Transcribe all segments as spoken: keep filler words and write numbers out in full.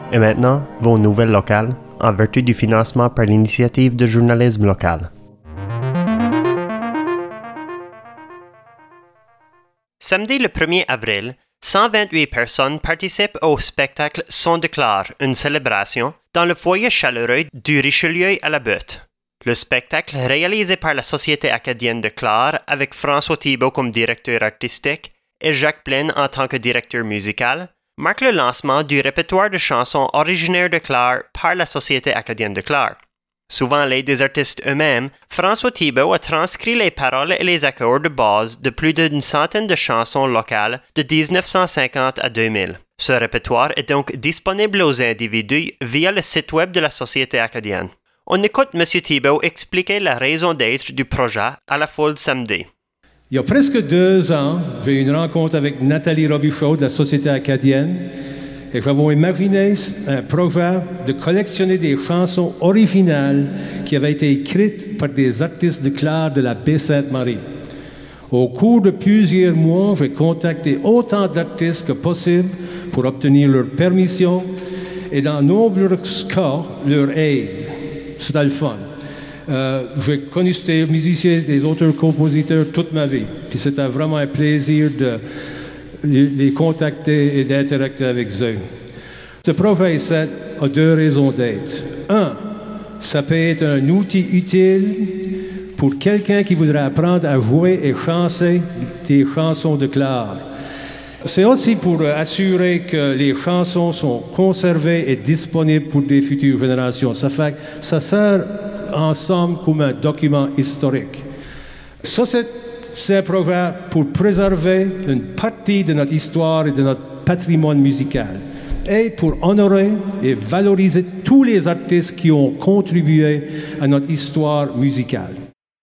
Et maintenant, vos nouvelles locales, en vertu du financement par l'Initiative de journalisme local. Samedi le premier avril, cent vingt-huit personnes participent au spectacle Son de Clare, une célébration, dans le foyer chaleureux du Richelieu à la Butte. Le spectacle, réalisé par la Société acadienne de Clare avec François Thibault comme directeur artistique et Jacques Plaine en tant que directeur musical, marque le lancement du répertoire de chansons originaires de Clare par la Société acadienne de Clare. Souvent l'aide des artistes eux-mêmes, François Thibault a transcrit les paroles et les accords de base de plus d'une centaine de chansons locales de dix-neuf cent cinquante à deux mille. Ce répertoire est donc disponible aux individus via le site web de la Société acadienne. On écoute M. Thibault expliquer la raison d'être du projet à la foule samedi. Il y a presque deux ans, j'ai eu une rencontre avec Nathalie Robichaud de la Société acadienne et nous avons imaginé un projet de collectionner des chansons originales qui avaient été écrites par des artistes de Clare de la Baie-Sainte-Marie. Au cours de plusieurs mois, j'ai contacté autant d'artistes que possible pour obtenir leur permission et dans nombreux cas, leur aide. C'était le fun. Euh, j'ai connu des musiciens, des auteurs-compositeurs toute ma vie. Puis c'était vraiment un plaisir de les contacter et d'interagir avec eux. Ce projet ici a deux raisons d'être. Un, ça peut être un outil utile pour quelqu'un qui voudrait apprendre à jouer et chanter des chansons de Clare. C'est aussi pour assurer que les chansons sont conservées et disponibles pour des futures générations. Ça fait que ça sert ensemble comme un document historique. Ça, c'est, c'est un programme pour préserver une partie de notre histoire et de notre patrimoine musical et pour honorer et valoriser tous les artistes qui ont contribué à notre histoire musicale.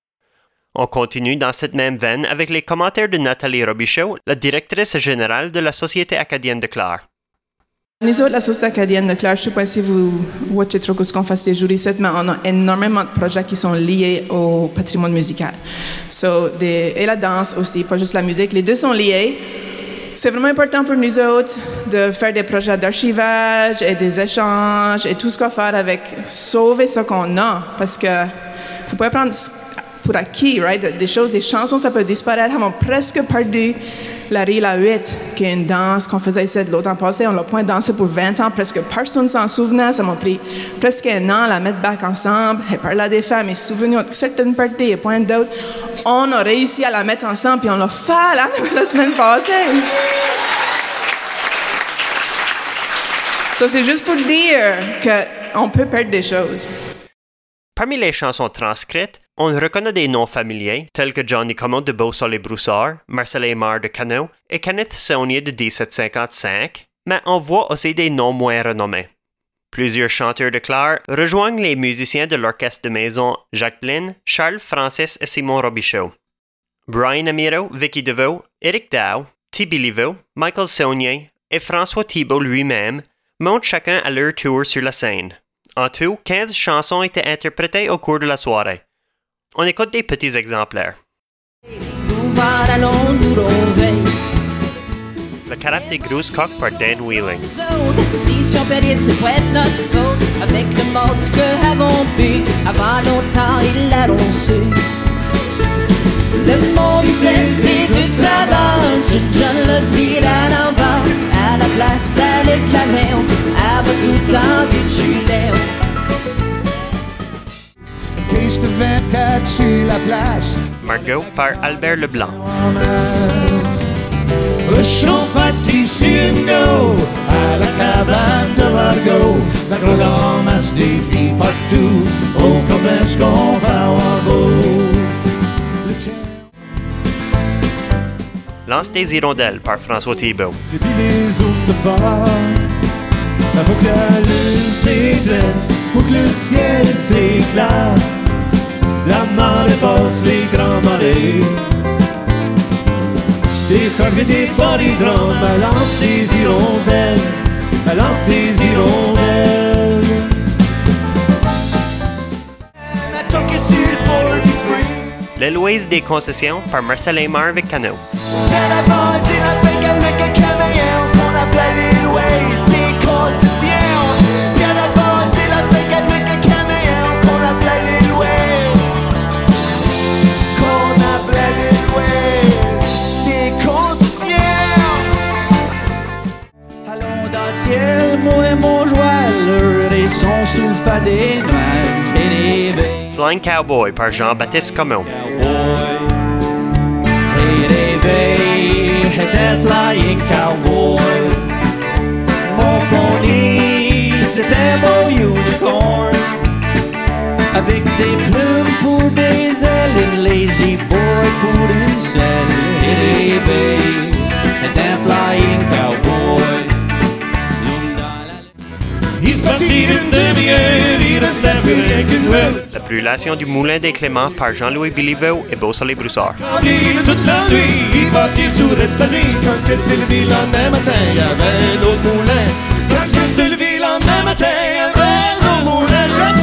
On continue dans cette même veine avec les commentaires de Nathalie Robichaud, la directrice générale de la Société acadienne de Clare. Nous autres, la Société acadienne de Clare, je ne sais pas si vous voyez trop ce qu'on fait ces jours ici, mais on a énormément de projets qui sont liés au patrimoine musical. So, des, et la danse aussi, pas juste la musique, les deux sont liés. C'est vraiment important pour nous autres de faire des projets d'archivage et des échanges et tout ce qu'on fait avec sauver ce qu'on a, parce que faut pas prendre pour acquis, right? Des choses, des chansons, ça peut disparaître. On a presque perdu la Rille à huit, qui est une danse qu'on faisait ici de l'automne passé. On l'a point dansé pour vingt ans. Presque personne s'en souvenait. Ça m'a pris presque un an à la mettre back ensemble. Et parler à des femmes et se souvenir de certaines parties et point d'autres. On a réussi à la mettre ensemble puis on l'a fait là, la semaine passée. So, c'est juste pour dire qu'on peut perdre des choses. Parmi les chansons transcrites, on reconnaît des noms familiers tels que Johnny Commode de Beau-Sol-et-Broussard, Marcel Aymar de Canoë et Kenneth Saunier de dix-sept cinquante-cinq, mais on voit aussi des noms moins renommés. Plusieurs chanteurs de Clare rejoignent les musiciens de l'orchestre de maison Jacques Plaine, Charles Francis et Simon Robichaud. Brian Amiro, Vicky DeVoe, Eric Dow, Tibi Liveau, Michael Saunier et François Thibault lui-même montent chacun à leur tour sur la scène. En tout, quinze chansons étaient interprétées au cours de la soirée. On écoute des petits exemplaires. Le Carap des grosses coques par Dan Wheeling. Si sur Perrier, c'est pas notre faute. Avec le mode que avons bu, avant longtemps, ils l'ont su. Le monde c'était du travail, je donne le ville à l'envers. À la place d'aller clamer, avant tout temps du tuiler. Case de vingt-quatre sur la place. Margot par Albert Leblanc. Le chant parti sur nous, à la cabane de Margot. La grande masse des filles partout, on commence qu'on va en beau. Lance des hirondelles par François Thibault. Depuis les eaux de phare, faut que la lune s'éclaire, faut que le ciel s'éclaire. La marée passe les grands marées. Des corps et des body drums, elle lance des hirondelles, elle lance des hirondelles. L'Héloïse des concessions par Marcel Aymar avec Canoë. Cannabis, il a fait qu'avec un caméléon qu'on appelait l'Héloïse des concessions. sous le fa des nuages et des veilles. Flying Cowboy par Jean-Baptiste Comeau. Cowboy, et les veilles était Flying Cowboy. Mon pony, c'était mon unicorn. Avec des plumes pour des ailes, une lazy boy pour une selle. Et les veilles était un Flying Cowboy. Il se partit d'une demi-heure, il restait plus rien qu'une meule. La brûlation du Moulin des Cléments par Jean-Louis Béliveau et Beausoleil-Broussard. De toute la nuit, il bâtit tout reste la nuit. Quand c'est levé le lendemain matin, il y avait un autre moulin. Quand c'est levé le lendemain matin, il y avait un autre moulin. Je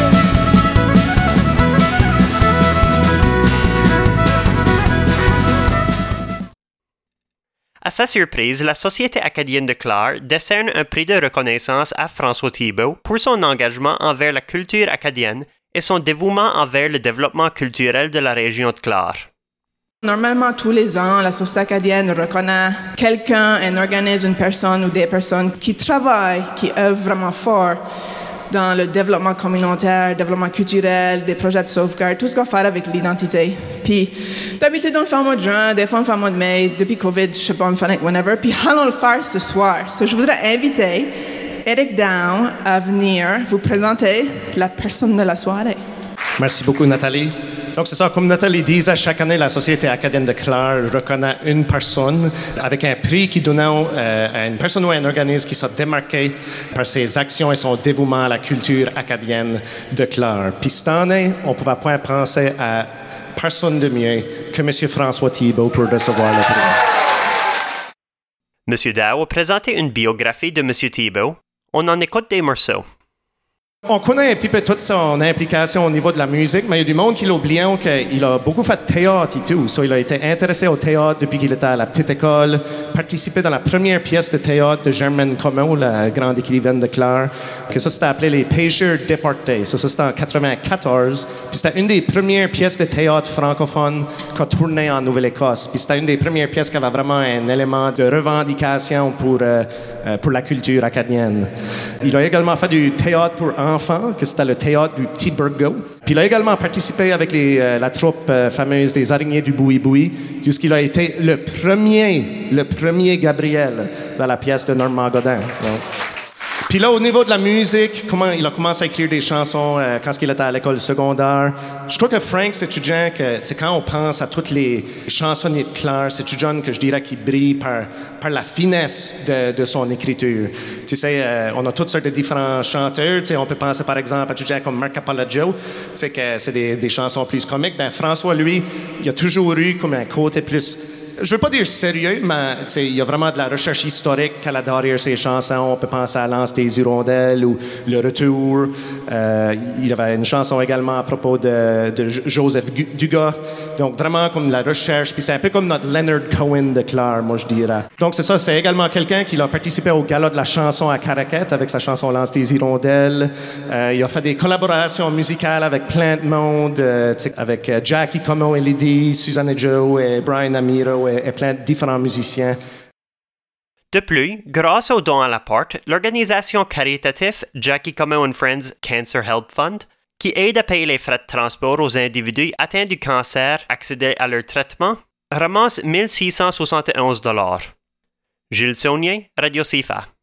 À sa surprise, la Société acadienne de Clare décerne un prix de reconnaissance à François Thibault pour son engagement envers la culture acadienne et son dévouement envers le développement culturel de la région de Clare. Normalement, tous les ans, la Société acadienne reconnaît quelqu'un, un organisme, une personne ou des personnes qui travaillent, qui œuvrent vraiment fort dans le développement communautaire, développement culturel, des projets de sauvegarde, tout ce qu'on fait avec l'identité. Puis, d'habitude, on le fait au mois de juin, des fois, on le fait au mois de mai, depuis COVID, je sais pas, on le fait whenever. Puis, allons le faire ce soir. So, je voudrais inviter Eric Down à venir vous présenter la personne de la soirée. Merci beaucoup, Nathalie. Donc, c'est ça, comme Nathalie disait, chaque année, la Société acadienne de Clare reconnaît une personne avec un prix qui donne euh, à une personne ou à un organisme qui s'est démarqué par ses actions et son dévouement à la culture acadienne de Clare. Puis cette année, on ne pouvait pas penser à personne de mieux que M. François Thibault pour recevoir le prix. M. Dow a présenté une biographie de M. Thibault. On en écoute des morceaux. On connaît un petit peu toute son implication au niveau de la musique, mais il y a du monde qui l'oublie qu'il a beaucoup fait de théâtre et tout. So, il a été intéressé au théâtre depuis qu'il était à la petite école, participé dans la première pièce de théâtre de Germaine Comeau, la grande écrivaine de Clare, que ça, c'était appelé Les Pêcheurs déportés. So, ça, c'était en quatre-vingt-quatorze. Puis c'était une des premières pièces de théâtre francophones qu'on tournait en Nouvelle-Écosse. Puis c'était une des premières pièces qui avait vraiment un élément de revendication pour, euh, pour la culture acadienne. Il a également fait du théâtre pour enfants, que c'était le théâtre du Petit Burgo. Puis il a également participé avec les, euh, la troupe euh, fameuse des Araignées du Boui-Boui, jusqu'il a été le premier, le premier Gabriel dans la pièce de Normand Godin. Donc. Puis là, au niveau de la musique, comment il a commencé à écrire des chansons euh, quand il était à l'école secondaire. Je trouve que Frank, c'est étudiant que, tu sais, quand on pense à toutes les chansonniers de Clare, c'est étudiant que je dirais qui brille par, par la finesse de, de son écriture. Tu sais, euh, on a toutes sortes de différents chanteurs. Tu sais, on peut penser par exemple à étudiants comme Marc Apologio, tu sais, que c'est des, des chansons plus comiques. Ben François, lui, il a toujours eu comme un côté plus. Je veux pas dire sérieux, mais il y a vraiment de la recherche historique à la derrière ces chansons. On peut penser à Lance des Hirondelles ou Le Retour. Euh, il y avait une chanson également à propos de, de Joseph Dugas. Donc, vraiment comme de la recherche. Puis c'est un peu comme notre Leonard Cohen de Clare, moi, je dirais. Donc, c'est ça. C'est également quelqu'un qui a participé au gala de la chanson à Caraquette avec sa chanson Lance des Hirondelles. Euh, il a fait des collaborations musicales avec plein de monde, euh, avec Jackie Comeau et Lydie, Susanna Joe et Brian Amiro et plein de différents musiciens. De plus, grâce aux dons à la porte, l'organisation caritative Jackie Comeau and Friends Cancer Help Fund, qui aide à payer les frais de transport aux individus atteints du cancer accéder à leur traitement, ramasse mille six cent soixante et onze dollars. Gilles Saunier, Radio C I F A.